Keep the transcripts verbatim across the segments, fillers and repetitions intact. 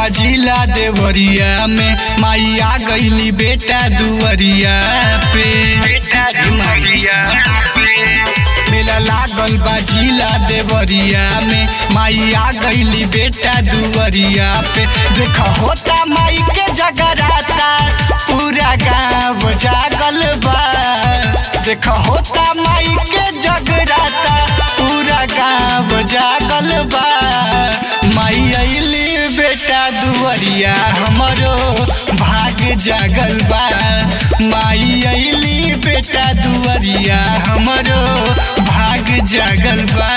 बाजिला देवरिया में, माई आ गईली बेटा दुवरिया पे। बेटा दुवरिया पे मेला लागल बाजिला देवरिया में, माई आ गईली बेटा दुवरिया पे। देख होता माई के जगराता, पूरा गाँव जागल बा। देख होता माई के जगराता, पूरा गाँव जागल बा। माई अइली बेटा दुवरिया, हमरो भाग जागल बा। माई अइली बेटा दुवरिया, हमरो भाग जागल बा।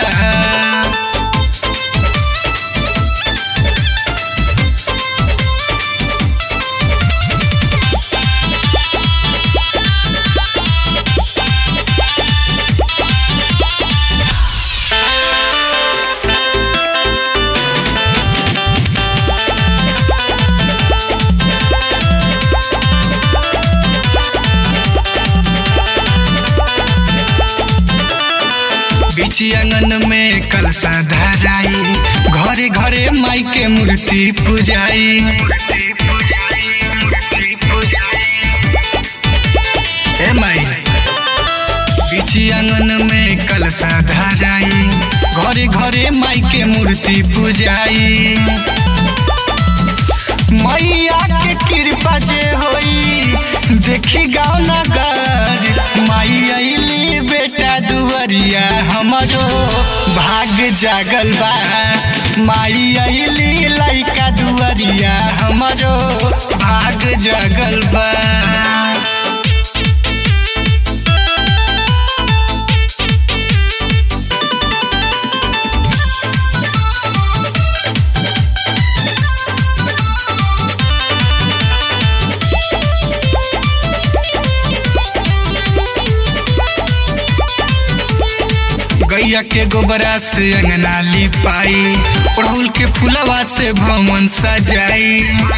आंगन में कलशा धराई, घरे घरे माई के मूर्ति पूजाई। ए माई पीछे आंगन में कलशा धराई, घरे घरे माई के मूर्ति पूजाई। मैया के कृपा जे होई, देखी गाँव नगर। माई अइली बेटा दुवरिया, हमरो भाग जागल बा। माई अइली लइका दुवरिया, हमरो भाग जागल बा। गैया के गोबरा से अंगना लिपाई, अड़हुल के फुलवा से भवन सजाई।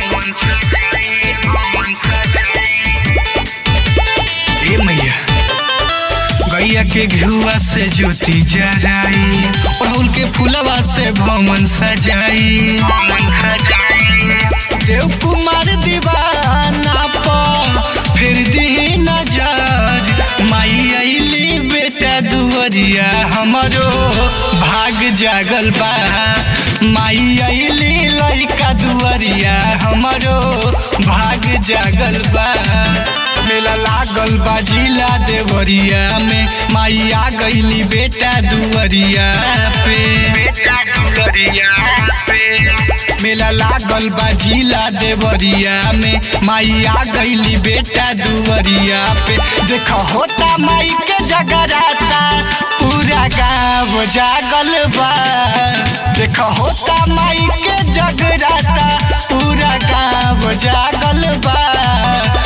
ए मैया गैया के घुआ से ज्योति जराई, अड़हुल के फुलवा से भवन सजाई। देव कुमार दीवाना पर फिर दी नजर। माई अइली बेटा दुवरिया, हमरो भाग जागल बा। माई अइली लइका दुवरिया, हमरो भाग जागल बा। मेला लागल बाजिला देवरिया में, माई आ गईली बेटा दुवरिया पे। बेटा दुवरिया पे मेला लागल बाजिला देवरिया में, माई आ गईली बेटा दुवरिया पे। देख होता माई के जगराता, पूरा गाँव जागल बा। देख होता माई के जगराता, पूरा गाँव जागल बा।